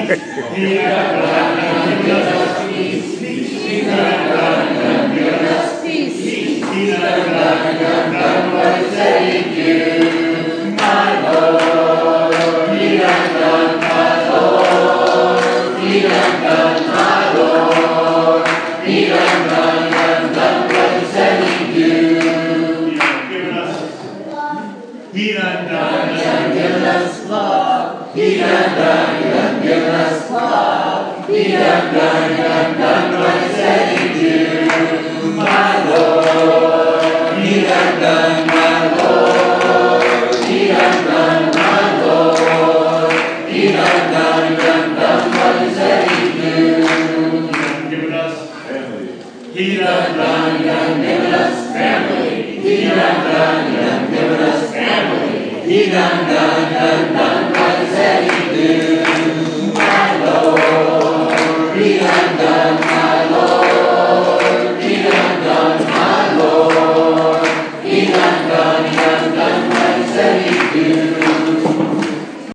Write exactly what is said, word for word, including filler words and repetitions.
He done done and given us peace. He done done and given us peace. He done done and done what he said he'd do. My Lord, he done done, my Lord. He done done, my Lord. He done done and done what he said he'd do. He done given us. He done done and given us love. He done done and given us love. He done done and done what he said he'd do. My Lord, he done done, my Lord. He done done, my Lord. He done done and done what he said he'd do. He done given us family. He done done and given us family. He done done and given us family. He done done and done